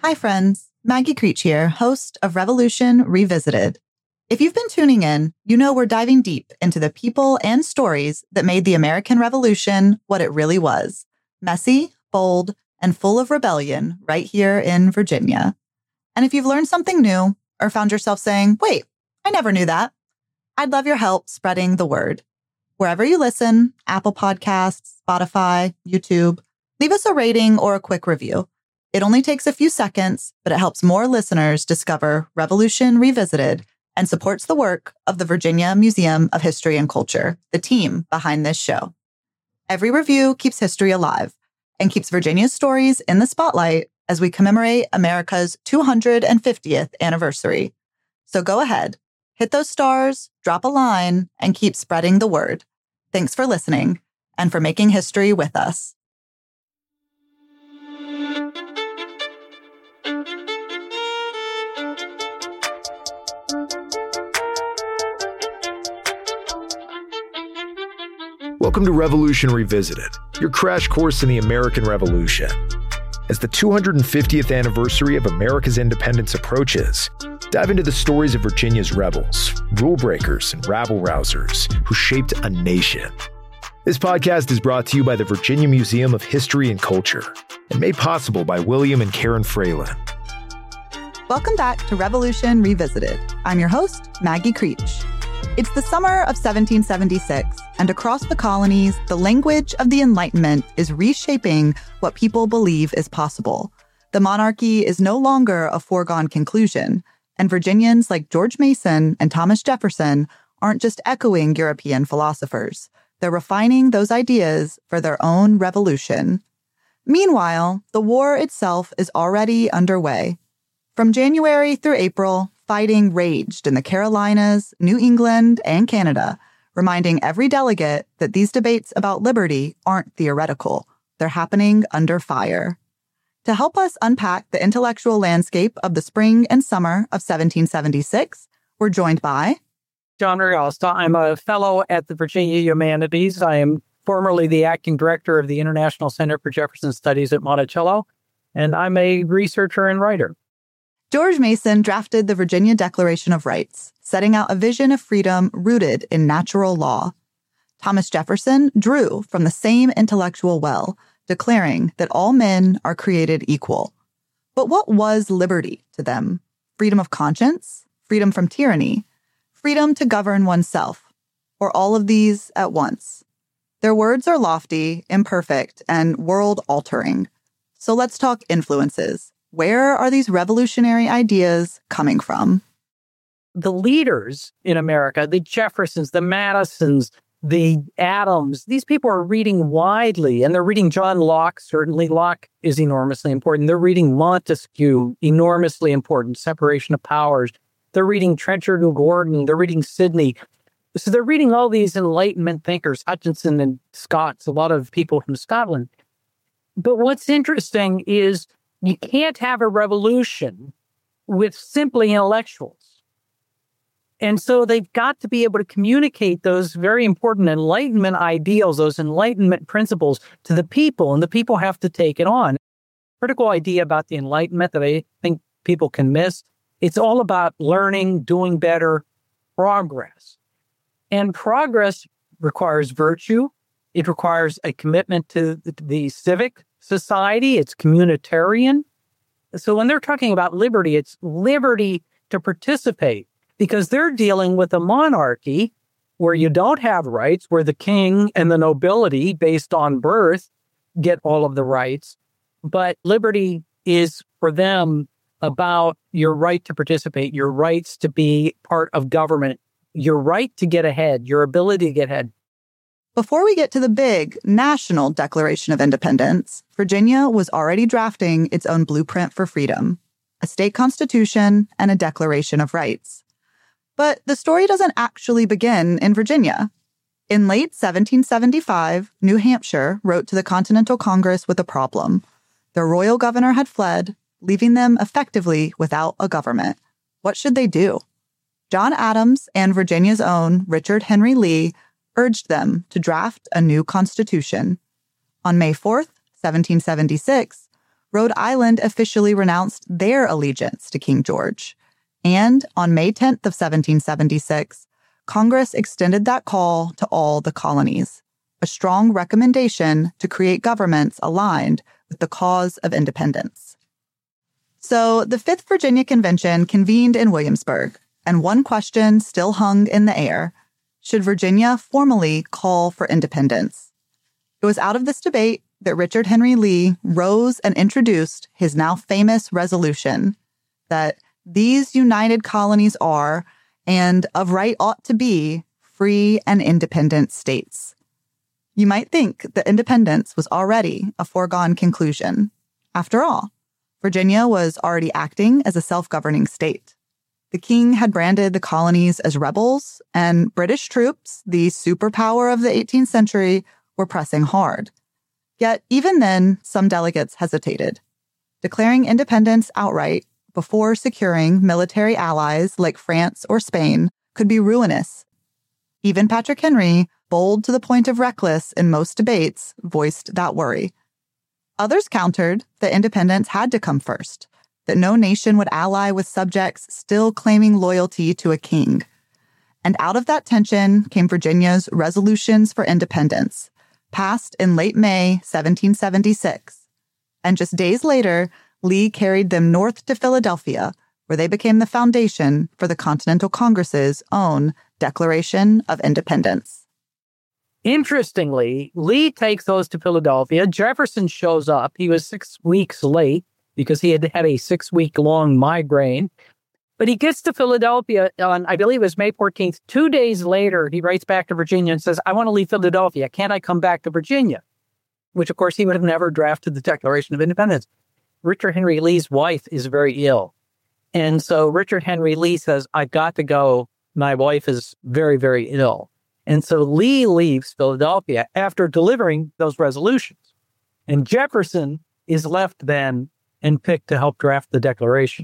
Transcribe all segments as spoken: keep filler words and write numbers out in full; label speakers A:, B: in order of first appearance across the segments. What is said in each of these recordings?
A: Hi, friends. Maggie Creech here, host of Revolution Revisited. If you've been tuning in, you know we're diving deep into the people and stories that made the American Revolution what it really was. Messy, bold, and full of rebellion right here in Virginia. And if you've learned something new or found yourself saying, wait, I never knew that, I'd love your help spreading the word. Wherever you listen, Apple Podcasts, Spotify, YouTube, leave us a rating or a quick review. It only takes a few seconds, but it helps more listeners discover Revolution Revisited and supports the work of the Virginia Museum of History and Culture, the team behind this show. Every review keeps history alive and keeps Virginia's stories in the spotlight as we commemorate America's two hundred fiftieth anniversary. So go ahead, hit those stars, drop a line, and keep spreading the word. Thanks for listening and for making history with us.
B: Welcome to Revolution Revisited, your crash course in the American Revolution. As the two hundred fiftieth anniversary of America's independence approaches, dive into the stories of Virginia's rebels, rule breakers, and rabble-rousers who shaped a nation. This podcast is brought to you by the Virginia Museum of History and Culture and made possible by William and Karen Fralin.
A: Welcome back to Revolution Revisited. I'm your host, Maggie Creech. It's the summer of seventeen seventy-six, and across the colonies, the language of the Enlightenment is reshaping what people believe is possible. The monarchy is no longer a foregone conclusion, and Virginians like George Mason and Thomas Jefferson aren't just echoing European philosophers. They're refining those ideas for their own revolution. Meanwhile, the war itself is already underway. From January through April, fighting raged in the Carolinas, New England, and Canada, reminding every delegate that these debates about liberty aren't theoretical. They're happening under fire. To help us unpack the intellectual landscape of the spring and summer of seventeen seventy-six, we're joined by
C: John Riosta. I'm a fellow at the Virginia Humanities. I am formerly the acting director of the International Center for Jefferson Studies at Monticello, and I'm a researcher and writer.
A: George Mason drafted the Virginia Declaration of Rights, setting out a vision of freedom rooted in natural law. Thomas Jefferson drew from the same intellectual well, declaring that all men are created equal. But what was liberty to them? Freedom of conscience? Freedom from tyranny? Freedom to govern oneself? Or all of these at once? Their words are lofty, imperfect, and world-altering. So let's talk influences. Where are these revolutionary ideas coming from?
C: The leaders in America, the Jeffersons, the Madisons, the Adams, these people are reading widely, and they're reading John Locke. Certainly, Locke is enormously important. They're reading Montesquieu, enormously important, separation of powers. They're reading Trenchard and Gordon. They're reading Sidney. So they're reading all these Enlightenment thinkers, Hutchinson and Scott's, a lot of people from Scotland. But what's interesting is you can't have a revolution with simply intellectuals. And so they've got to be able to communicate those very important Enlightenment ideals, those Enlightenment principles to the people, and the people have to take it on. Critical idea about the Enlightenment that I think people can miss, it's all about learning, doing better, progress. And progress requires virtue. It requires a commitment to the, the civic society. It's communitarian. So when they're talking about liberty, it's liberty to participate, because they're dealing with a monarchy where you don't have rights, where the king and the nobility, based on birth, get all of the rights. But liberty is for them about your right to participate, your rights to be part of government, your right to get ahead, your ability to get ahead.
A: Before we get to the big national Declaration of Independence, Virginia was already drafting its own blueprint for freedom, a state constitution and a Declaration of Rights. But the story doesn't actually begin in Virginia. In late seventeen seventy-five, New Hampshire wrote to the Continental Congress with a problem. Their royal governor had fled, leaving them effectively without a government. What should they do? John Adams and Virginia's own Richard Henry Lee urged them to draft a new constitution. On May fourth, seventeen seventy-six, Rhode Island officially renounced their allegiance to King George. And on May tenth of seventeen seventy-six, Congress extended that call to all the colonies, a strong recommendation to create governments aligned with the cause of independence. So the Fifth Virginia Convention convened in Williamsburg, and one question still hung in the air. Should Virginia formally call for independence? It was out of this debate that Richard Henry Lee rose and introduced his now famous resolution that these united colonies are, and of right ought to be, free and independent states. You might think that independence was already a foregone conclusion. After all, Virginia was already acting as a self-governing state. The king had branded the colonies as rebels, and British troops, the superpower of the eighteenth century, were pressing hard. Yet, even then, some delegates hesitated. Declaring independence outright before securing military allies like France or Spain could be ruinous. Even Patrick Henry, bold to the point of reckless in most debates, voiced that worry. Others countered that independence had to come first, that no nation would ally with subjects still claiming loyalty to a king. And out of that tension came Virginia's resolutions for independence, passed in late May seventeen seventy-six. And just days later, Lee carried them north to Philadelphia, where they became the foundation for the Continental Congress's own Declaration of Independence.
C: Interestingly, Lee takes those to Philadelphia. Jefferson shows up. He was six weeks late because he had had a six-week-long migraine. But he gets to Philadelphia on, I believe it was May fourteenth. Two days later, he writes back to Virginia and says, I want to leave Philadelphia. Can't I come back to Virginia? Which, of course, he would have never drafted the Declaration of Independence. Richard Henry Lee's wife is very ill. And so Richard Henry Lee says, I've got to go. My wife is very, very ill. And so Lee leaves Philadelphia after delivering those resolutions. And Jefferson is left then and picked to help draft the Declaration.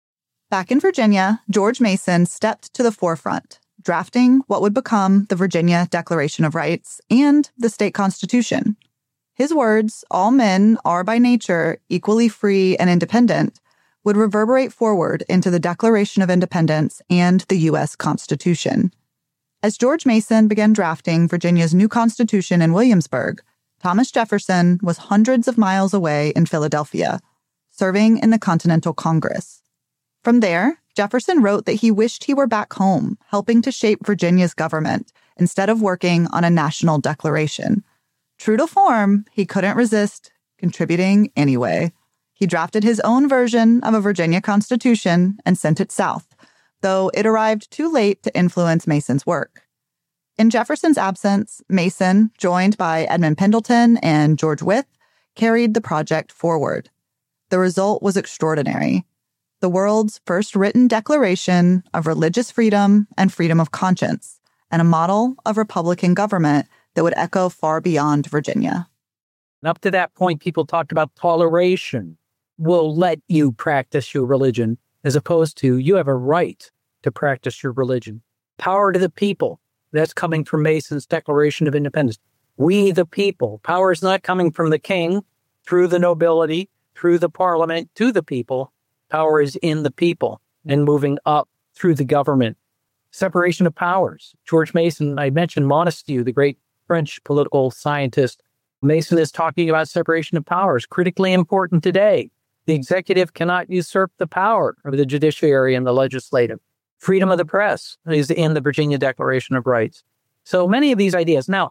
A: Back in Virginia, George Mason stepped to the forefront, drafting what would become the Virginia Declaration of Rights and the state constitution. His words, all men are by nature equally free and independent, would reverberate forward into the Declaration of Independence and the U S Constitution. As George Mason began drafting Virginia's new constitution in Williamsburg, Thomas Jefferson was hundreds of miles away in Philadelphia, serving in the Continental Congress. From there, Jefferson wrote that he wished he were back home, helping to shape Virginia's government instead of working on a national declaration. True to form, he couldn't resist contributing anyway. He drafted his own version of a Virginia Constitution and sent it south, though it arrived too late to influence Mason's work. In Jefferson's absence, Mason, joined by Edmund Pendleton and George Wythe, carried the project forward. The result was extraordinary. The world's first written declaration of religious freedom and freedom of conscience, and a model of Republican government that would echo far beyond Virginia.
C: And up to that point, people talked about toleration. We'll let you practice your religion, as opposed to you have a right to practice your religion. Power to the people. That's coming from Mason's Declaration of Independence. We the people. Power is not coming from the king, through the nobility, through the parliament, to the people. Power is in the people and moving up through the government. Separation of powers. George Mason, I mentioned Montesquieu, the great French political scientist. Mason is talking about separation of powers, critically important today. The executive cannot usurp the power of the judiciary and the legislative. Freedom of the press is in the Virginia Declaration of Rights. So many of these ideas. Now,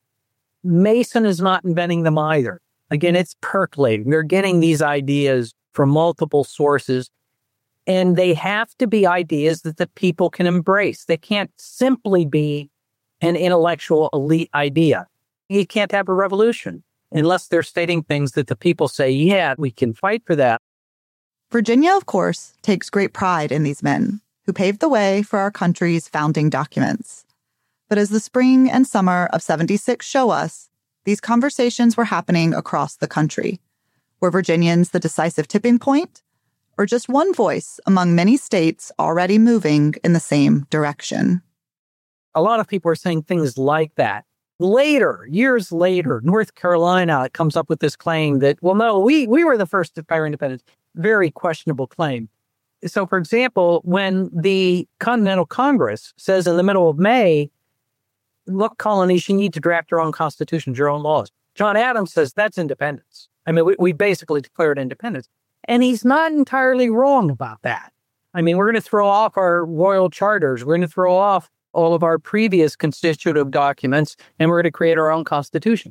C: Mason is not inventing them either. Again, it's percolating. They're getting these ideas from multiple sources, and they have to be ideas that the people can embrace. They can't simply be an intellectual elite idea. You can't have a revolution unless they're stating things that the people say, yeah, we can fight for that.
A: Virginia, of course, takes great pride in these men who paved the way for our country's founding documents. But as the spring and summer of seventy-six show us, these conversations were happening across the country. Were Virginians the decisive tipping point, or just one voice among many states already moving in the same direction?
C: A lot of people are saying things like that. Later, years later, North Carolina comes up with this claim that, well, no, we, we were the first to declare independence. Very questionable claim. So, for example, when the Continental Congress says in the middle of May, look, colonies, you need to draft your own constitutions, your own laws. John Adams says that's independence. I mean, we, we basically declared independence. And he's not entirely wrong about that. I mean, we're going to throw off our royal charters. We're going to throw off all of our previous constitutive documents, and we're going to create our own constitution.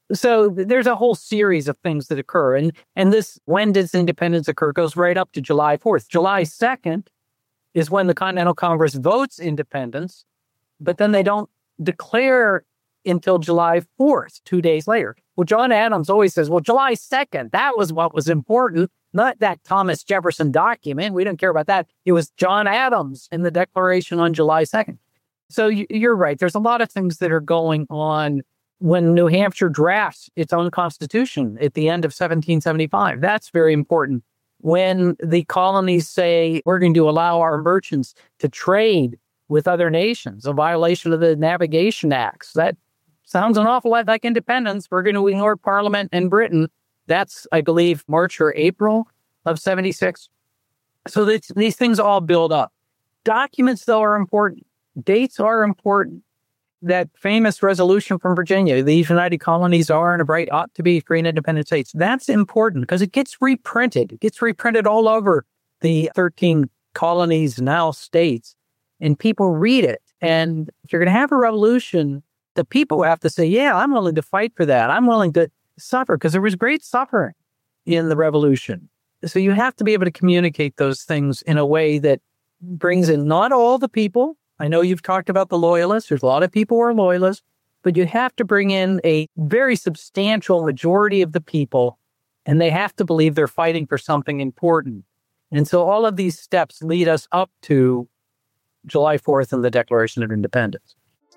C: So there's a whole series of things that occur. And, and this, when does independence occur, goes right up to July fourth. July second is when the Continental Congress votes independence, but then they don't declare until July fourth, two days later. Well, John Adams always says, well, July second, that was what was important, not that Thomas Jefferson document. We didn't care about that. It was John Adams in the Declaration on July second. So you're right. There's a lot of things that are going on when New Hampshire drafts its own constitution at the end of seventeen seventy-five. That's very important. When the colonies say, we're going to allow our merchants to trade with other nations, a violation of the Navigation Acts. That sounds an awful lot like independence. We're going to ignore Parliament and Britain. That's, I believe, March or April of seventy-six. So this, these things all build up. Documents, though, are important. Dates are important. That famous resolution from Virginia, these United Colonies are and of right ought to be free and independent states. That's important because it gets reprinted. It gets reprinted all over the thirteen colonies, now states, and people read it. And if you're going to have a revolution, the people have to say, yeah, I'm willing to fight for that. I'm willing to suffer, because there was great suffering in the revolution. So you have to be able to communicate those things in a way that brings in not all the people. I know you've talked about the loyalists. There's a lot of people who are loyalists, but you have to bring in a very substantial majority of the people, and they have to believe they're fighting for something important. And so all of these steps lead us up to July fourth and the Declaration of Independence.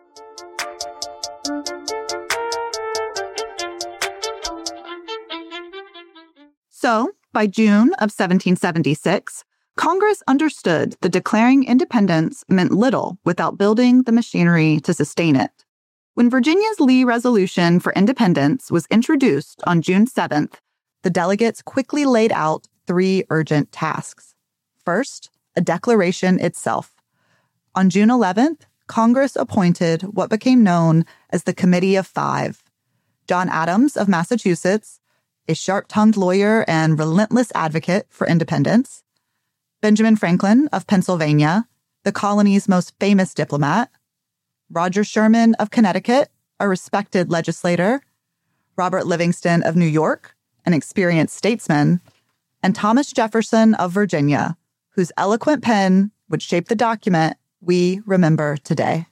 A: So, by June of seventeen seventy-six, Congress understood that declaring independence meant little without building the machinery to sustain it. When Virginia's Lee Resolution for Independence was introduced on June seventh, the delegates quickly laid out three urgent tasks. First, a declaration itself. On June eleventh, Congress appointed what became known as the Committee of Five. John Adams of Massachusetts, a sharp-tongued lawyer and relentless advocate for independence; Benjamin Franklin of Pennsylvania, the colony's most famous diplomat; Roger Sherman of Connecticut, a respected legislator; Robert Livingston of New York, an experienced statesman; and Thomas Jefferson of Virginia, whose eloquent pen would shape the document we remember today.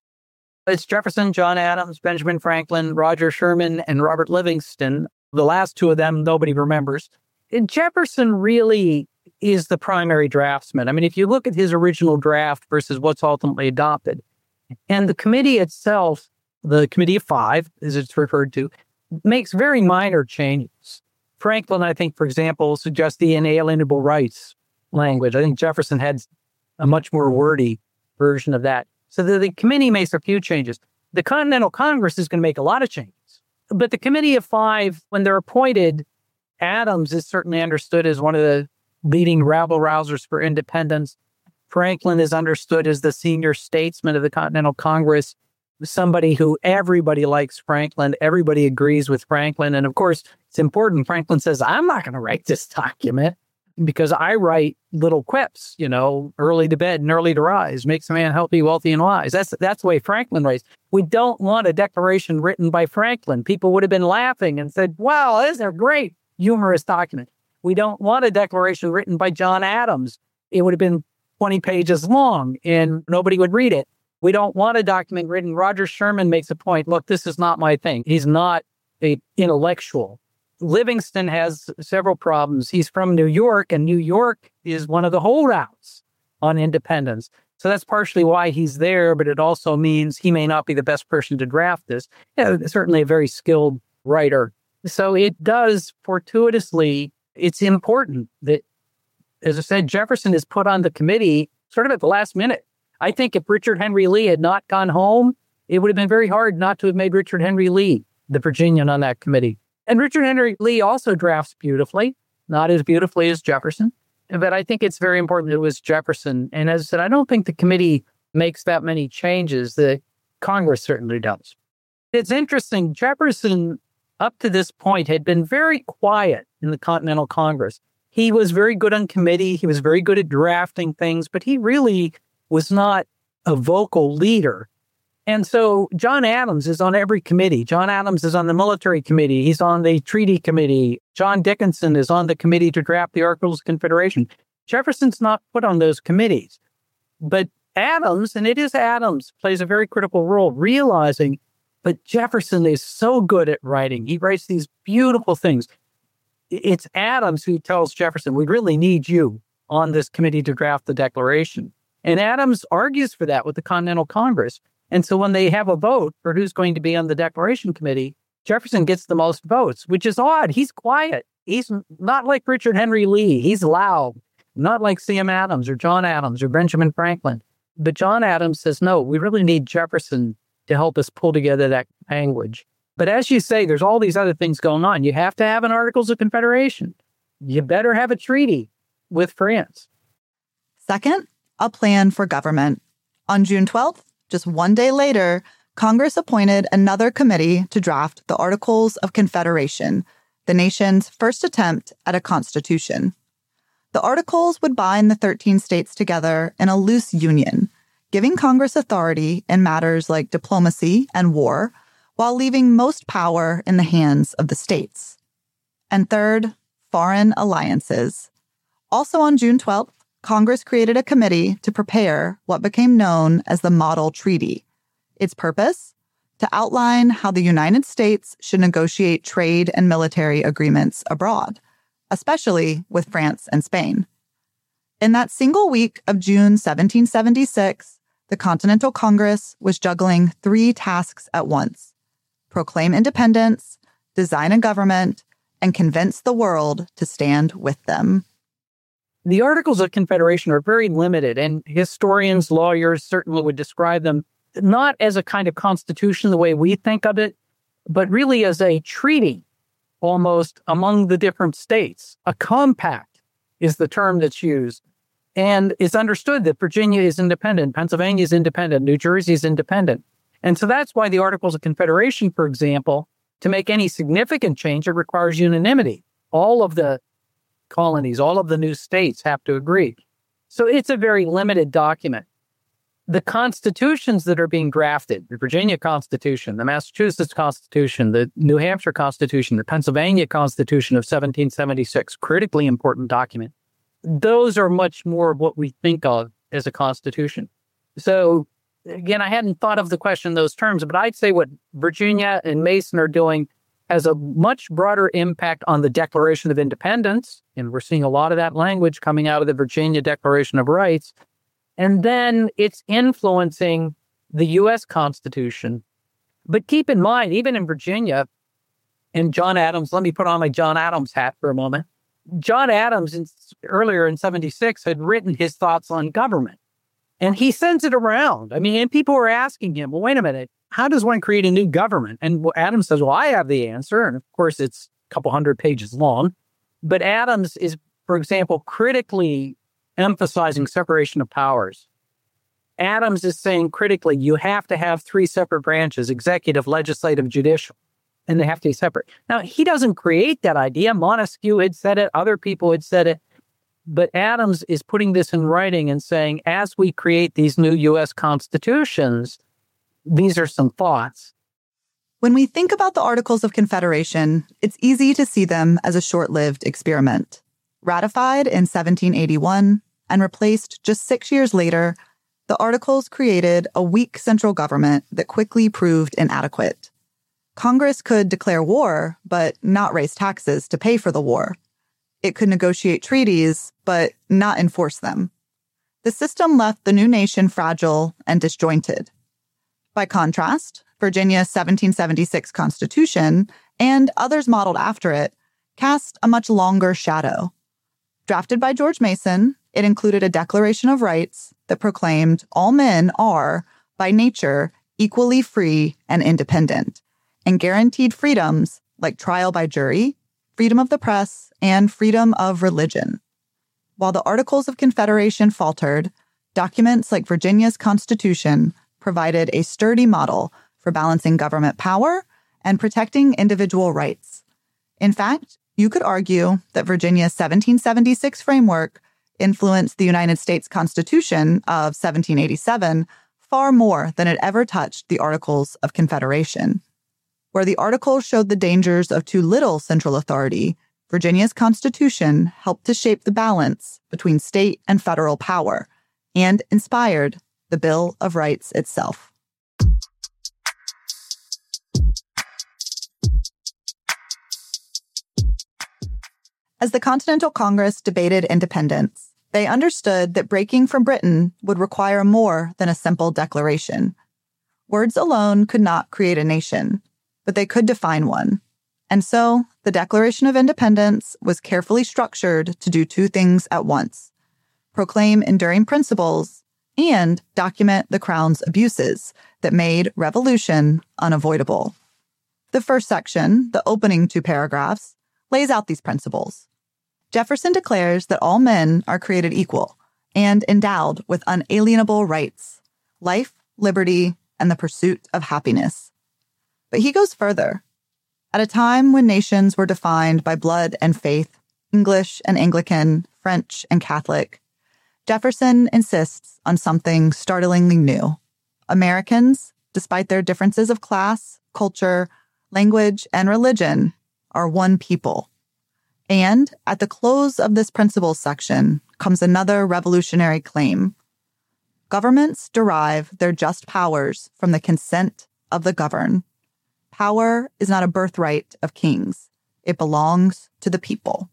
C: It's Jefferson, John Adams, Benjamin Franklin, Roger Sherman, and Robert Livingston. The last two of them, nobody remembers. And Jefferson really is the primary draftsman. I mean, if you look at his original draft versus what's ultimately adopted, and the committee itself, the Committee of Five, as it's referred to, makes very minor changes. Franklin, I think, for example, suggests the inalienable rights language. I think Jefferson had a much more wordy version of that. So the, the committee makes a few changes. The Continental Congress is going to make a lot of changes. But the Committee of Five, when they're appointed, Adams is certainly understood as one of the leading rabble-rousers for independence. Franklin is understood as the senior statesman of the Continental Congress, somebody who everybody likes Franklin. Everybody agrees with Franklin. And of course, it's important. Franklin says, I'm not going to write this document because I write little quips, you know, early to bed and early to rise, makes a man healthy, wealthy, and wise. That's, that's the way Franklin writes. We don't want a declaration written by Franklin. People would have been laughing and said, wow, this is a great humorous document. We don't want a declaration written by John Adams. It would have been twenty pages long and nobody would read it. We don't want a document written. Roger Sherman makes a point. Look, this is not my thing. He's not an intellectual. Livingston has several problems. He's from New York, and New York is one of the holdouts on independence. So that's partially why he's there, but it also means he may not be the best person to draft this. Yeah, certainly a very skilled writer. So it does fortuitously, it's important that, as I said, Jefferson is put on the committee sort of at the last minute. I think if Richard Henry Lee had not gone home it would have been very hard not to have made Richard Henry Lee the Virginian on that committee. And Richard Henry Lee also drafts beautifully, not as beautifully as Jefferson, but I think it's very important that it was Jefferson. And as I said, I don't think the committee makes that many changes. The Congress certainly does. It's interesting, Jefferson, up to this point, had been very quiet in the Continental Congress. He was very good on committee. He was very good at drafting things, but he really was not a vocal leader. And so John Adams is on every committee. John Adams is on the military committee. He's on the treaty committee. John Dickinson is on the committee to draft the Articles of Confederation. Jefferson's not put on those committees. But Adams, and it is Adams, plays a very critical role, realizing, but Jefferson is so good at writing. He writes these beautiful things. It's Adams who tells Jefferson, we really need you on this committee to draft the Declaration. And Adams argues for that with the Continental Congress. And so when they have a vote for who's going to be on the Declaration Committee, Jefferson gets the most votes, which is odd. He's quiet. He's not like Richard Henry Lee. He's loud, not like Sam Adams or John Adams or Benjamin Franklin. But John Adams says, no, we really need Jefferson to help us pull together that language. But as you say, there's all these other things going on. You have to have an Articles of Confederation. You better have a treaty with France.
A: Second, a plan for government. On June twelfth, just one day later, Congress appointed another committee to draft the Articles of Confederation, the nation's first attempt at a constitution. The Articles would bind the thirteen states together in a loose union, giving Congress authority in matters like diplomacy and war, while leaving most power in the hands of the states. And third, foreign alliances. Also on June twelfth, Congress created a committee to prepare what became known as the Model Treaty. Its purpose? To outline how the United States should negotiate trade and military agreements abroad, especially with France and Spain. In that single week of June seventeen seventy-six, the Continental Congress was juggling three tasks at once: proclaim independence, design a government, and convince the world to stand with them.
C: The Articles of Confederation are very limited, and historians, lawyers certainly would describe them not as a kind of constitution the way we think of it, but really as a treaty almost among the different states. A compact is the term that's used, and it's understood that Virginia is independent, Pennsylvania is independent, New Jersey is independent. And so that's why the Articles of Confederation, for example, to make any significant change, it requires unanimity. All of the colonies, all of the new states have to agree. So it's a very limited document. The constitutions that are being drafted, the Virginia Constitution, the Massachusetts Constitution, the New Hampshire Constitution, the Pennsylvania Constitution of seventeen seventy-six, critically important document, those are much more of what we think of as a constitution. So again, I hadn't thought of the question in those terms, but I'd say what Virginia and Mason are doing has a much broader impact on the Declaration of Independence, and we're seeing a lot of that language coming out of the Virginia Declaration of Rights, and then it's influencing the U S Constitution. But keep in mind, even in Virginia, and John Adams, let me put on my John Adams hat for a moment. John Adams, in, earlier in seventy-six, had written his thoughts on government, and he sends it around. I mean, and people were asking him, well, wait a minute, how does one create a new government? And Adams says, well, I have the answer. And of course, it's a couple hundred pages long. But Adams is, for example, critically emphasizing separation of powers. Adams is saying critically, you have to have three separate branches: executive, legislative, judicial, and they have to be separate. Now, he doesn't create that idea. Montesquieu had said it. Other people had said it. But Adams is putting this in writing and saying, as we create these new U S constitutions, these are some thoughts.
A: When we think about the Articles of Confederation, it's easy to see them as a short-lived experiment. Ratified in seventeen eighty-one and replaced just six years later, the Articles created a weak central government that quickly proved inadequate. Congress could declare war, but not raise taxes to pay for the war. It could negotiate treaties, but not enforce them. The system left the new nation fragile and disjointed. By contrast, Virginia's seventeen seventy-six Constitution, and others modeled after it, cast a much longer shadow. Drafted by George Mason, it included a Declaration of Rights that proclaimed all men are, by nature, equally free and independent, and guaranteed freedoms like trial by jury, freedom of the press, and freedom of religion. While the Articles of Confederation faltered, documents like Virginia's Constitution provided a sturdy model for balancing government power and protecting individual rights. In fact, you could argue that Virginia's seventeen seventy-six framework influenced the United States Constitution of seventeen eighty-seven far more than it ever touched the Articles of Confederation. Where the Articles showed the dangers of too little central authority, Virginia's Constitution helped to shape the balance between state and federal power and inspired the Bill of Rights itself. As the Continental Congress debated independence, they understood that breaking from Britain would require more than a simple declaration. Words alone could not create a nation, but they could define one. And so, the Declaration of Independence was carefully structured to do two things at once: proclaim enduring principles and document the Crown's abuses that made revolution unavoidable. The first section, the opening two paragraphs, lays out these principles. Jefferson declares that all men are created equal and endowed with unalienable rights, life, liberty, and the pursuit of happiness. But he goes further. At a time when nations were defined by blood and faith, English and Anglican, French and Catholic, Jefferson insists on something startlingly new. Americans, despite their differences of class, culture, language, and religion, are one people. And at the close of this principles section comes another revolutionary claim. Governments derive their just powers from the consent of the governed. Power is not a birthright of kings. It belongs to the people.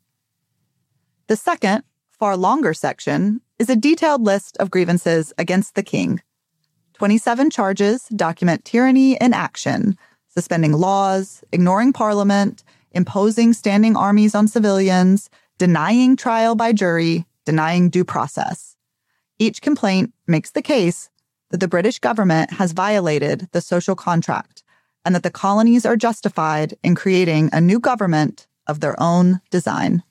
A: The second, far longer section is a detailed list of grievances against the king. twenty-seven charges document tyranny in action, suspending laws, ignoring parliament, imposing standing armies on civilians, denying trial by jury, denying due process. Each complaint makes the case that the British government has violated the social contract and that the colonies are justified in creating a new government of their own design.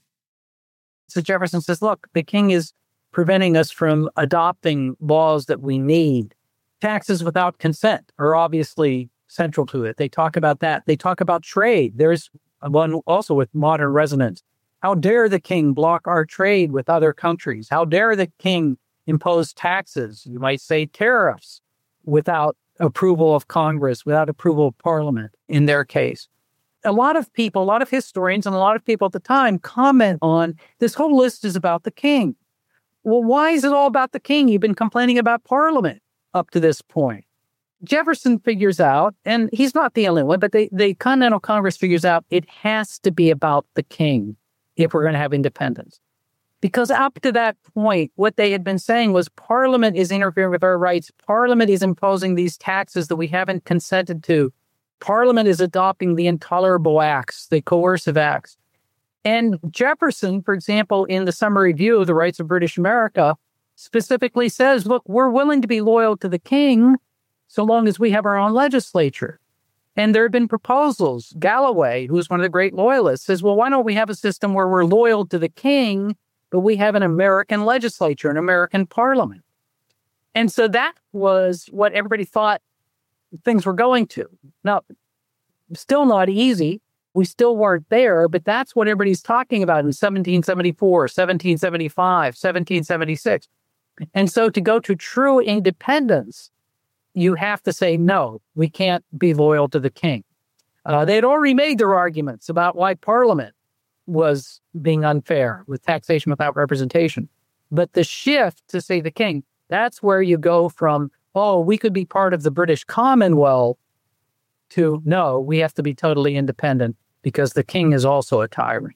C: So Jefferson says, look, the king is preventing us from adopting laws that we need. Taxes without consent are obviously central to it. They talk about that. They talk about trade. There's one also with modern resonance. How dare the king block our trade with other countries? How dare the king impose taxes, you might say tariffs, without approval of Congress, without approval of Parliament in their case. A lot of people, a lot of historians and a lot of people at the time comment on this whole list is about the king. Well, why is it all about the king? You've been complaining about Parliament up to this point. Jefferson figures out, and he's not the only one, but they, the Continental Congress figures out it has to be about the king if we're going to have independence. Because up to that point, what they had been saying was Parliament is interfering with our rights. Parliament is imposing these taxes that we haven't consented to. Parliament is adopting the intolerable acts, the coercive acts. And Jefferson, for example, in the Summary Review of the Rights of British America, specifically says, look, we're willing to be loyal to the king so long as we have our own legislature. And there have been proposals. Galloway, who was one of the great loyalists, says, well, why don't we have a system where we're loyal to the king, but we have an American legislature, an American parliament? And so that was what everybody thought things were going to. Now, still not easy. We still weren't there, but that's what everybody's talking about in seventeen seventy-four, seventeen seventy-five, seventeen seventy-six. And so to go to true independence, you have to say, no, we can't be loyal to the king. Uh, they had already made their arguments about why Parliament was being unfair with taxation without representation. But the shift to say the king, that's where you go from, oh, we could be part of the British Commonwealth to, no, we have to be totally independent because the king is also a tyrant.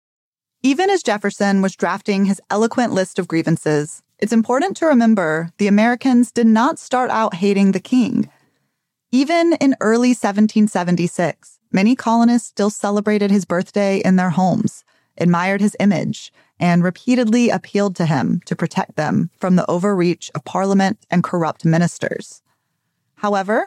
A: Even as Jefferson was drafting his eloquent list of grievances, it's important to remember the Americans did not start out hating the king. Even in early seventeen seventy-six, many colonists still celebrated his birthday in their homes, admired his image, and repeatedly appealed to him to protect them from the overreach of Parliament and corrupt ministers. However,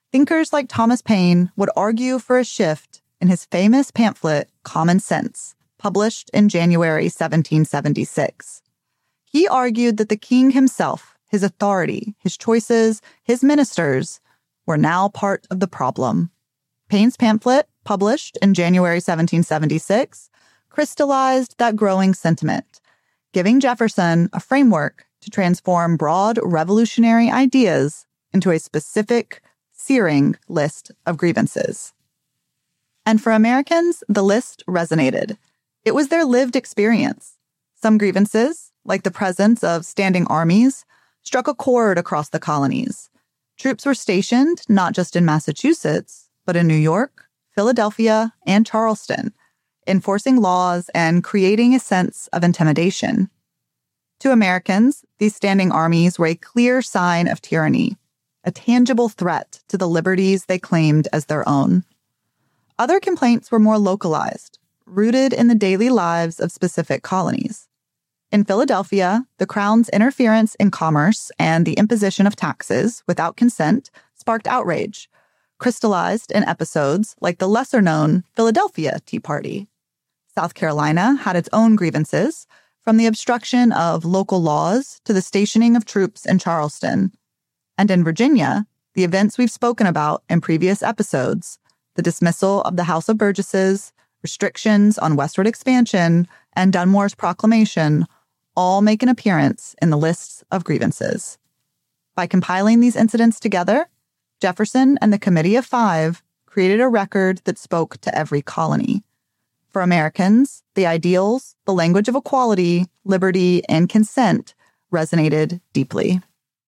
A: thinkers like Thomas Paine would argue for a shift in his famous pamphlet, Common Sense, published in January seventeen seventy-six. He argued that the king himself, his authority, his choices, his ministers, were now part of the problem. Paine's pamphlet, published in January seventeen seventy-six, crystallized that growing sentiment, giving Jefferson a framework to transform broad revolutionary ideas into a specific, searing list of grievances. And for Americans, the list resonated. It was their lived experience. Some grievances, like the presence of standing armies, struck a chord across the colonies. Troops were stationed not just in Massachusetts, but in New York, Philadelphia, and Charleston, enforcing laws and creating a sense of intimidation. To Americans, these standing armies were a clear sign of tyranny, a tangible threat to the liberties they claimed as their own. Other complaints were more localized, rooted in the daily lives of specific colonies. In Philadelphia, the Crown's interference in commerce and the imposition of taxes without consent sparked outrage, crystallized in episodes like the lesser-known Philadelphia Tea Party. South Carolina had its own grievances, from the obstruction of local laws to the stationing of troops in Charleston. And in Virginia, the events we've spoken about in previous episodes, the dismissal of the House of Burgesses, restrictions on westward expansion, and Dunmore's proclamation, all make an appearance in the lists of grievances. By compiling these incidents together, Jefferson and the Committee of Five created a record that spoke to every colony. For Americans, the ideals, the language of equality, liberty, and consent resonated deeply.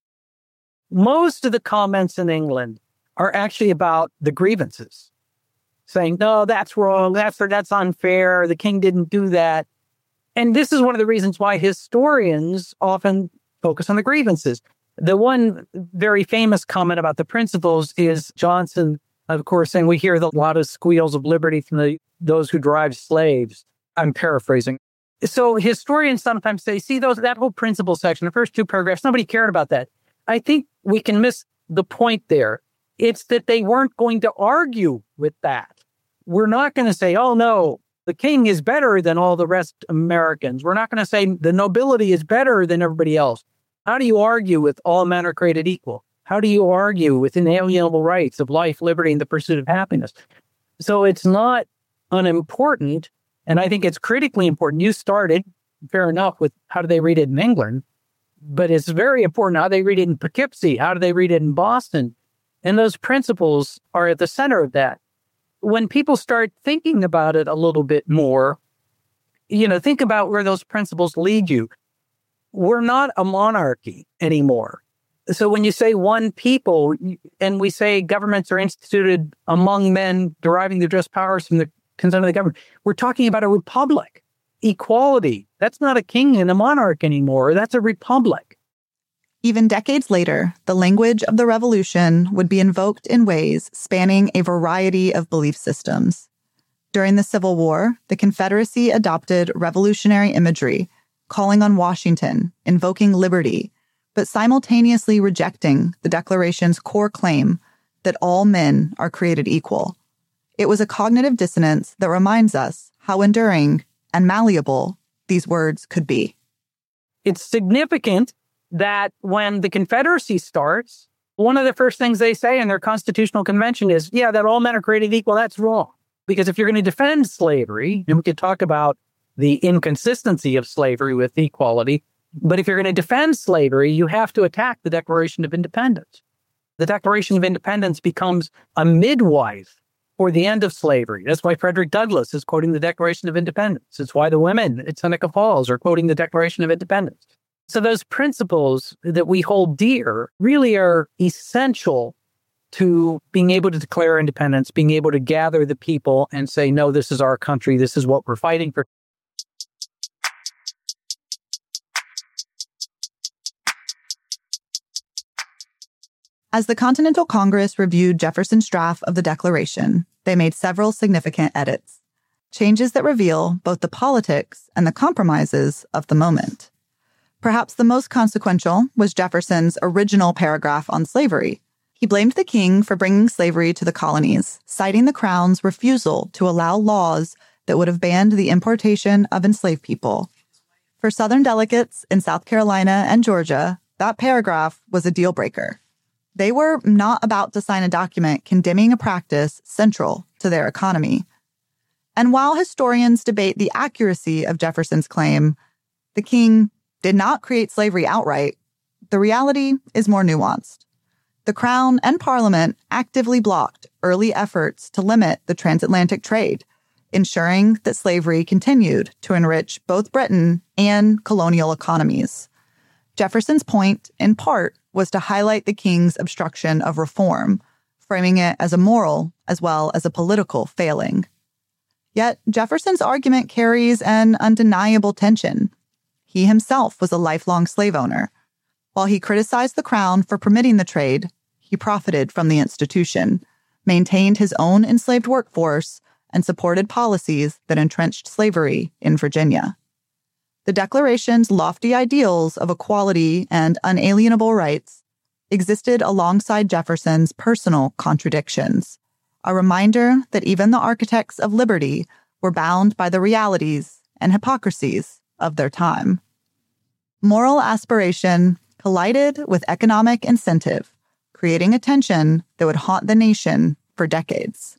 C: Most of the comments in England are actually about the grievances, saying, no, that's wrong, that's, that's unfair, the king didn't do that. And this is one of the reasons why historians often focus on the grievances. The one very famous comment about the principles is Johnson, of course, saying we hear a lot of squeals of liberty from the, those who drive slaves. I'm paraphrasing. So historians sometimes say, see, those that whole principle section, the first two paragraphs, nobody cared about that. I think we can miss the point there. It's that they weren't going to argue with that. We're not going to say, oh, no, the king is better than all the rest of Americans. We're not going to say the nobility is better than everybody else. How do you argue with all men are created equal? How do you argue with inalienable rights of life, liberty, and the pursuit of happiness? So it's not unimportant, and I think it's critically important. You started, fair enough, with how do they read it in England, but it's very important how they read it in Poughkeepsie, how do they read it in Boston, and those principles are at the center of that. When people start thinking about it a little bit more, you know, think about where those principles lead you. We're not a monarchy anymore. So when you say one people, and we say governments are instituted among men deriving their just powers from the consent of the government, we're talking about a republic. Equality. That's not a king and a monarch anymore. That's a republic.
A: Even decades later, the language of the Revolution would be invoked in ways spanning a variety of belief systems. During the Civil War, the Confederacy adopted revolutionary imagery, calling on Washington, invoking liberty, but simultaneously rejecting the Declaration's core claim that all men are created equal. It was a cognitive dissonance that reminds us how enduring and malleable these words could be.
C: It's significant that when the Confederacy starts, one of the first things they say in their constitutional convention is, yeah, that all men are created equal. That's wrong. Because if you're going to defend slavery, and we could talk about the inconsistency of slavery with equality, but if you're going to defend slavery, you have to attack the Declaration of Independence. The Declaration of Independence becomes a midwife for the end of slavery. That's why Frederick Douglass is quoting the Declaration of Independence. It's why the women at Seneca Falls are quoting the Declaration of Independence. So those principles that we hold dear really are essential to being able to declare independence, being able to gather the people and say, no, this is our country. This is what we're fighting for.
A: As the Continental Congress reviewed Jefferson's draft of the Declaration, they made several significant edits, changes that reveal both the politics and the compromises of the moment. Perhaps the most consequential was Jefferson's original paragraph on slavery. He blamed the king for bringing slavery to the colonies, citing the crown's refusal to allow laws that would have banned the importation of enslaved people. For Southern delegates in South Carolina and Georgia, that paragraph was a deal breaker. They were not about to sign a document condemning a practice central to their economy. And while historians debate the accuracy of Jefferson's claim, the king did not create slavery outright, the reality is more nuanced. The Crown and Parliament actively blocked early efforts to limit the transatlantic trade, ensuring that slavery continued to enrich both Britain and colonial economies. Jefferson's point, in part, was to highlight the king's obstruction of reform, framing it as a moral as well as a political failing. Yet Jefferson's argument carries an undeniable tension. He himself was a lifelong slave owner. While he criticized the Crown for permitting the trade, he profited from the institution, maintained his own enslaved workforce, and supported policies that entrenched slavery in Virginia. The Declaration's lofty ideals of equality and unalienable rights existed alongside Jefferson's personal contradictions, a reminder that even the architects of liberty were bound by the realities and hypocrisies of their time. Moral aspiration collided with economic incentive, creating a tension that would haunt the nation for decades.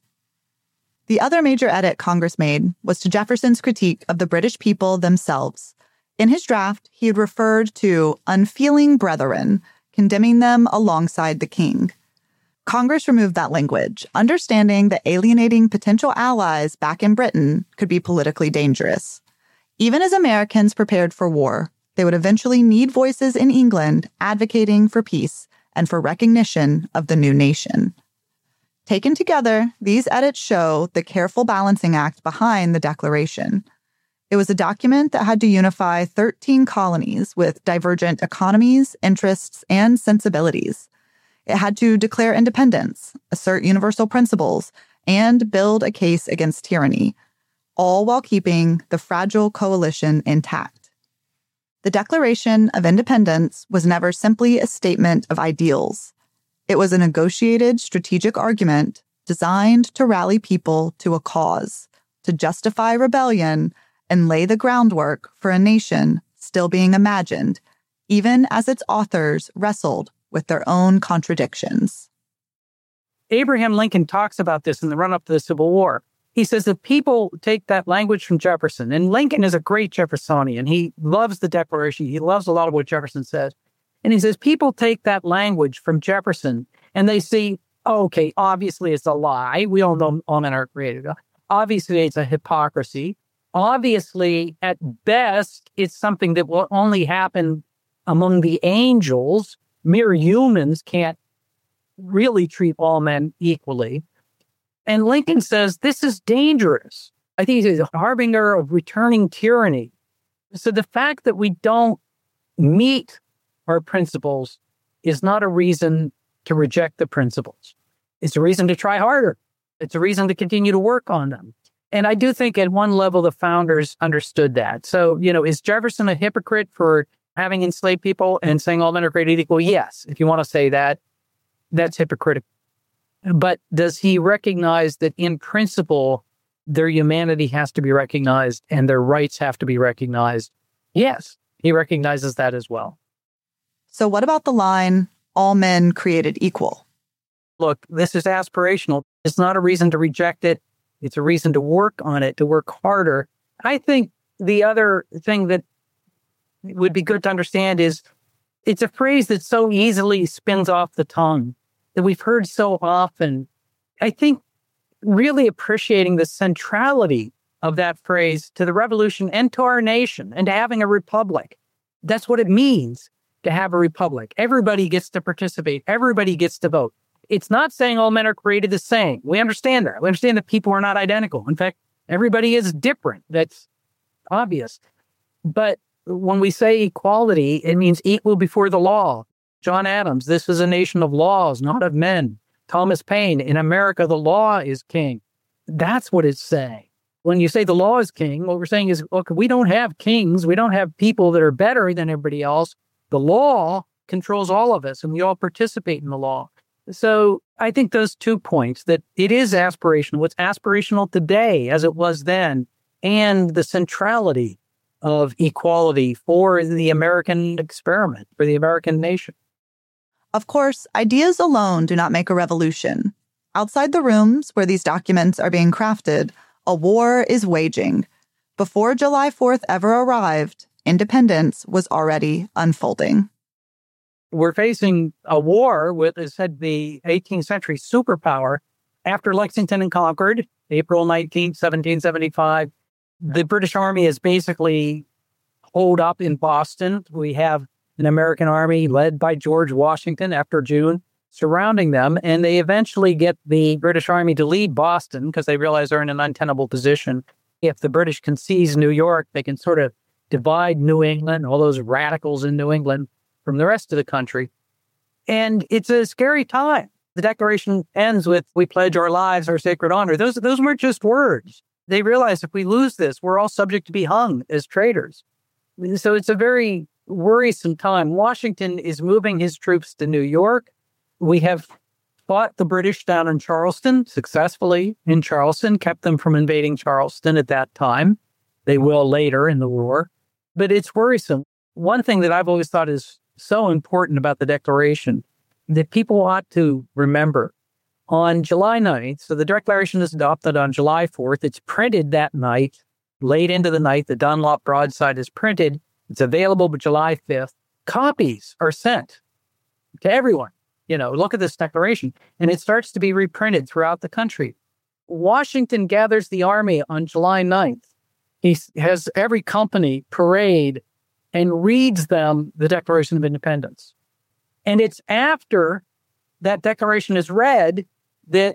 A: The other major edit Congress made was to Jefferson's critique of the British people themselves. In his draft, he had referred to unfeeling brethren, condemning them alongside the king. Congress removed that language, understanding that alienating potential allies back in Britain could be politically dangerous. Even as Americans prepared for war, they would eventually need voices in England advocating for peace and for recognition of the new nation. Taken together, these edits show the careful balancing act behind the Declaration. It was a document that had to unify thirteen colonies with divergent economies, interests, and sensibilities. It had to declare independence, assert universal principles, and build a case against tyranny, all while keeping the fragile coalition intact. The Declaration of Independence was never simply a statement of ideals. It was a negotiated strategic argument designed to rally people to a cause, to justify rebellion, and lay the groundwork for a nation still being imagined, even as its authors wrestled with their own contradictions.
C: Abraham Lincoln talks about this in the run-up to the Civil War. He says that people take that language from Jefferson, and Lincoln is a great Jeffersonian. He loves the Declaration. He loves a lot of what Jefferson says. And he says people take that language from Jefferson and they see, oh, okay, obviously it's a lie. We all know all men are created. Obviously it's a hypocrisy. Obviously, at best, it's something that will only happen among the angels. Mere humans can't really treat all men equally. And Lincoln says this is dangerous. I think he's a harbinger of returning tyranny. So the fact that we don't meet our principles is not a reason to reject the principles. It's a reason to try harder. It's a reason to continue to work on them. And I do think at one level, the founders understood that. So, you know, is Jefferson a hypocrite for having enslaved people and saying all men are created equal? Yes. If you want to say that, that's hypocritical. But does he recognize that in principle, their humanity has to be recognized and their rights have to be recognized? Yes, he recognizes that as well.
A: So what about the line, all men created equal?
C: Look, this is aspirational. It's not a reason to reject it. It's a reason to work on it, to work harder. I think the other thing that would be good to understand is it's a phrase that so easily spins off the tongue, that we've heard so often. I think really appreciating the centrality of that phrase to the revolution and to our nation and to having a republic. That's what it means to have a republic. Everybody gets to participate. Everybody gets to vote. It's not saying all men are created the same. We understand that. We understand that people are not identical. In fact, everybody is different. That's obvious. But when we say equality, it means equal before the law. John Adams, this is a nation of laws, not of men. Thomas Paine, in America, the law is king. That's what it's saying. When you say the law is king, what we're saying is, look, we don't have kings. We don't have people that are better than everybody else. The law controls all of us, and we all participate in the law. So I think those two points, that it is aspirational, it's aspirational today as it was then, and the centrality of equality for the American experiment, for the American nation.
A: Of course, ideas alone do not make a revolution. Outside the rooms where these documents are being crafted, a war is waging. Before July fourth ever arrived, independence was already unfolding.
C: We're facing a war with, as said, the eighteenth century superpower. After Lexington and Concord, April nineteenth, seventeen seventy-five, the British Army is basically holed up in Boston. We have an American army led by George Washington after June surrounding them, and they eventually get the British Army to leave Boston because they realize they're in an untenable position. If the British can seize New York, they can sort of divide New England, all those radicals in New England, from the rest of the country. And it's a scary time. The Declaration ends with, "We pledge our lives, our sacred honor." Those, those weren't just words. They realize if we lose this, we're all subject to be hung as traitors. So it's a very worrisome time. Washington is moving his troops to New York. We have fought the British down in Charleston, successfully in Charleston, kept them from invading Charleston at that time. They will later in the war. But it's worrisome. One thing that I've always thought is so important about the Declaration that people ought to remember. On July ninth, so the Declaration is adopted on July fourth. It's printed that night, late into the night. The Dunlop broadside is printed. It's available by July fifth. Copies are sent to everyone. You know, look at this Declaration. And it starts to be reprinted throughout the country. Washington gathers the army on July ninth. He has every company parade and reads them the Declaration of Independence. And it's after that declaration is read that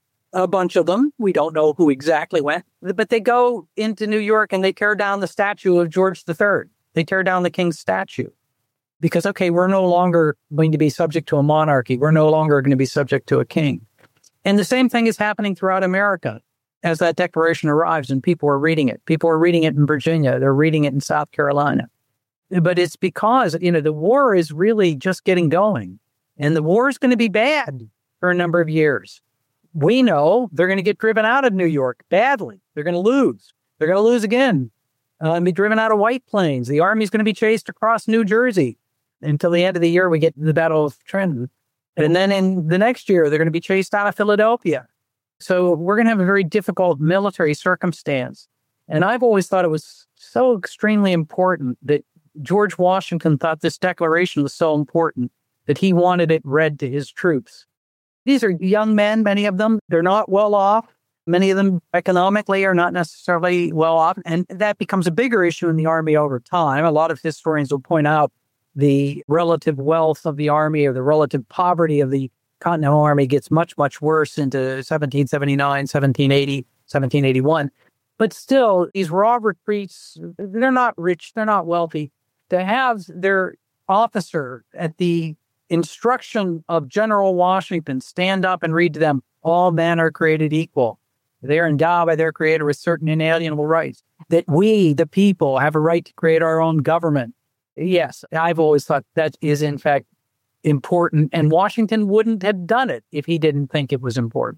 C: a bunch of them, we don't know who exactly went, but they go into New York and they tear down the statue of George the Third. They tear down the king's statue because, okay, we're no longer going to be subject to a monarchy. We're no longer going to be subject to a king. And the same thing is happening throughout America as that declaration arrives and people are reading it. People are reading it in Virginia. They're reading it in South Carolina. But it's because, you know, the war is really just getting going. And the war is going to be bad for a number of years. We know they're going to get driven out of New York badly. They're going to lose. They're going to lose again uh, and be driven out of White Plains. The army's going to be chased across New Jersey until the end of the year. We get the Battle of Trenton. And then in the next year, they're going to be chased out of Philadelphia. So we're going to have a very difficult military circumstance. And I've always thought it was so extremely important that George Washington thought this declaration was so important that he wanted it read to his troops. These are young men, many of them. They're not well off. Many of them economically are not necessarily well off. And that becomes a bigger issue in the Army over time. A lot of historians will point out the relative wealth of the Army or the relative poverty of the Continental Army gets much, much worse into seventeen seventy-nine, seventeen eighty, seventeen eighty-one. But still, these raw retreats, they're not rich, they're not wealthy. To have their officer at the instruction of General Washington stand up and read to them, all men are created equal. They are endowed by their creator with certain inalienable rights. That we, the people, have a right to create our own government. Yes, I've always thought that is, in fact, important. And Washington wouldn't have done it if he didn't think it was important.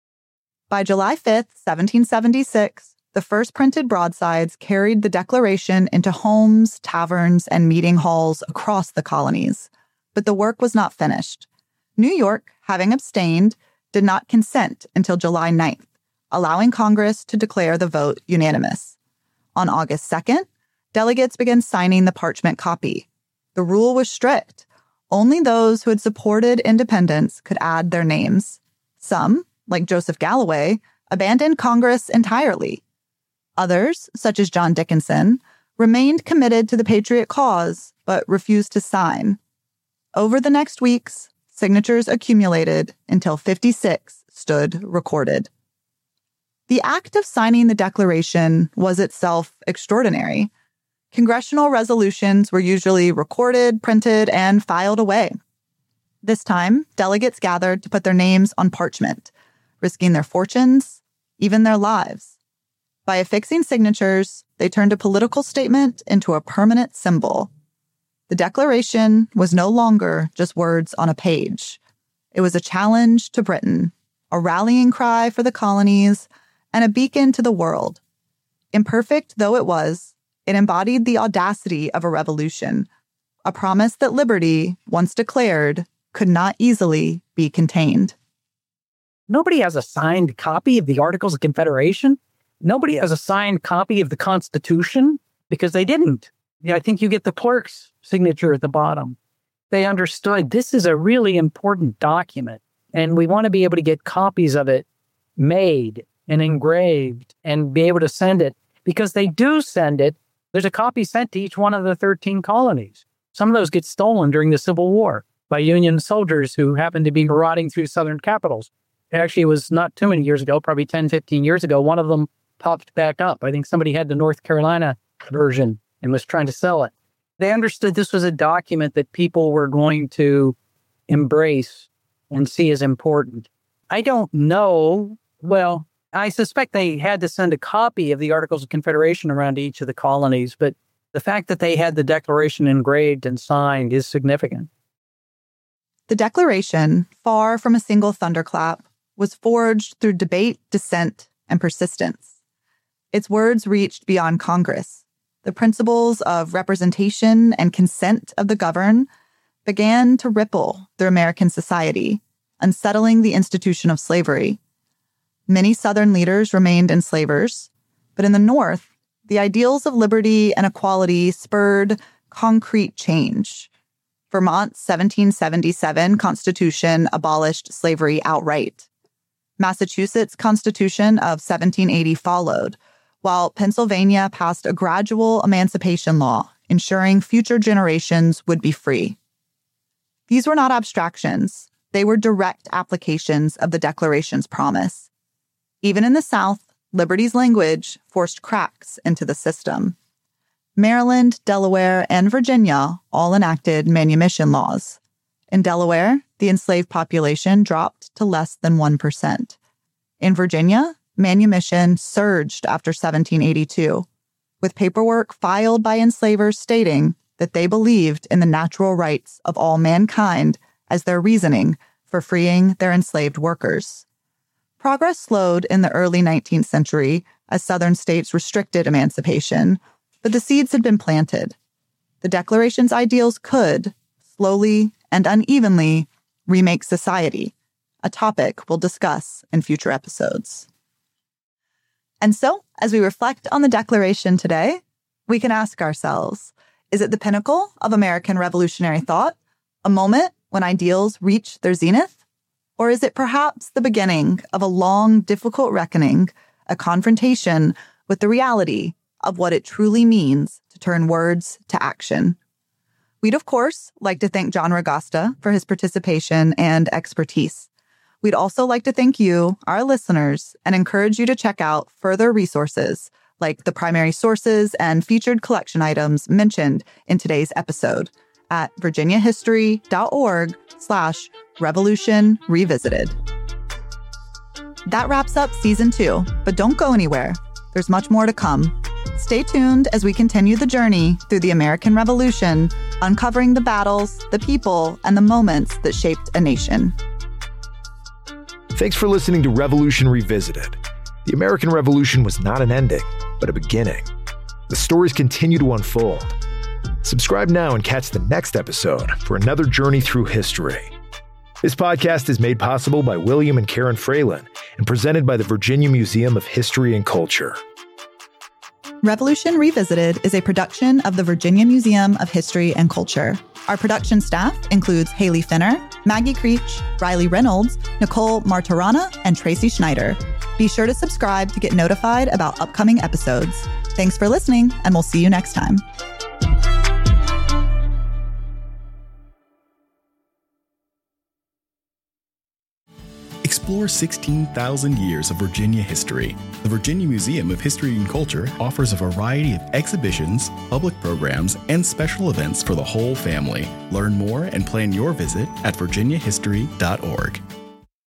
A: By July fifth, seventeen seventy-six, the first printed broadsides carried the Declaration into homes, taverns, and meeting halls across the colonies. But the work was not finished. New York, having abstained, did not consent until July ninth, allowing Congress to declare the vote unanimous. On August second, delegates began signing the parchment copy. The rule was strict. Only those who had supported independence could add their names. Some, like Joseph Galloway, abandoned Congress entirely. Others, such as John Dickinson, remained committed to the Patriot cause, but refused to sign. Over the next weeks, signatures accumulated until fifty-six stood recorded. The act of signing the Declaration was itself extraordinary. Congressional resolutions were usually recorded, printed, and filed away. This time, delegates gathered to put their names on parchment, risking their fortunes, even their lives. By affixing signatures, they turned a political statement into a permanent symbol. The Declaration was no longer just words on a page. It was a challenge to Britain, a rallying cry for the colonies, and a beacon to the world. Imperfect though it was, it embodied the audacity of a revolution, a promise that liberty, once declared, could not easily be contained.
C: Nobody has a signed copy of the Articles of Confederation. Nobody has a signed copy of the Constitution because they didn't. Yeah, I think you get the clerk's signature at the bottom. They understood this is a really important document, and we want to be able to get copies of it made and engraved and be able to send it, because they do send it. There's a copy sent to each one of the thirteen colonies. Some of those get stolen during the Civil War by Union soldiers who happened to be marauding through southern capitals. Actually, it was not too many years ago, probably ten, fifteen years ago, one of them popped back up. I think somebody had the North Carolina version and was trying to sell it. They understood this was a document that people were going to embrace and see as important. I don't know. Well, I suspect they had to send a copy of the Articles of Confederation around to each of the colonies, but the fact that they had the Declaration engraved and signed is significant.
A: The Declaration, far from a single thunderclap, was forged through debate, dissent, and persistence. Its words reached beyond Congress. The principles of representation and consent of the governed began to ripple through American society, unsettling the institution of slavery. Many Southern leaders remained enslavers, but in the North, the ideals of liberty and equality spurred concrete change. Vermont's seventeen seventy-seven Constitution abolished slavery outright. Massachusetts' Constitution of seventeen eighty followed, while Pennsylvania passed a gradual emancipation law, ensuring future generations would be free. These were not abstractions. They were direct applications of the Declaration's promise. Even in the South, liberty's language forced cracks into the system. Maryland, Delaware, and Virginia all enacted manumission laws. In Delaware, the enslaved population dropped to less than one percent. In Virginia, manumission surged after seventeen eighty-two, with paperwork filed by enslavers stating that they believed in the natural rights of all mankind as their reasoning for freeing their enslaved workers. Progress slowed in the early nineteenth century as Southern states restricted emancipation, but the seeds had been planted. The Declaration's ideals could, slowly and unevenly, remake society, a topic we'll discuss in future episodes. And so, as we reflect on the Declaration today, we can ask ourselves, is it the pinnacle of American revolutionary thought, a moment when ideals reach their zenith? Or is it perhaps the beginning of a long, difficult reckoning, a confrontation with the reality of what it truly means to turn words to action? We'd, of course, like to thank John Ragasta for his participation and expertise. We'd also like to thank you, our listeners, and encourage you to check out further resources like the primary sources and featured collection items mentioned in today's episode at virginiahistory.org slash revolution revisited. That wraps up season two, but don't go anywhere. There's much more to come. Stay tuned as we continue the journey through the American Revolution, uncovering the battles, the people, and the moments that shaped a nation.
B: Thanks for listening to Revolution Revisited. The American Revolution was not an ending, but a beginning. The stories continue to unfold. Subscribe now and catch the next episode for another journey through history. This podcast is made possible by William and Karen Fralin and presented by the Virginia Museum of History and Culture.
A: Revolution Revisited is a production of the Virginia Museum of History and Culture. Our production staff includes Haley Finner, Maggie Creech, Riley Reynolds, Nicole Martorana, and Tracy Schneider. Be sure to subscribe to get notified about upcoming episodes. Thanks for listening, and we'll see you next time.
D: Explore sixteen thousand years of Virginia history. The Virginia Museum of History and Culture offers a variety of exhibitions, public programs, and special events for the whole family. Learn more and plan your visit at virginia history dot org.